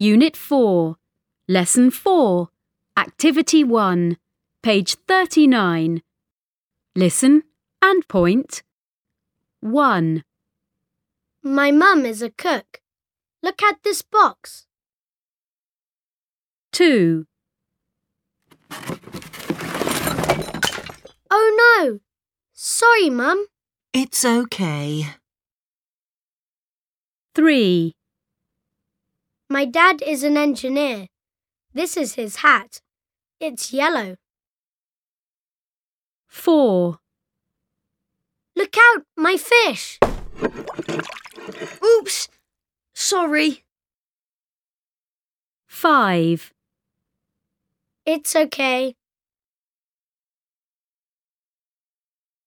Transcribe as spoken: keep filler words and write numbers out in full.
Unit four, Lesson four, Activity one, page thirty-nine. Listen and point. one. My mum is a cook. Look at this box. two. Oh no! Sorry, Mum. It's okay. three. My dad is an engineer. This is his hat. It's yellow. four. Look out, my fish! Oops! Sorry. five. It's okay.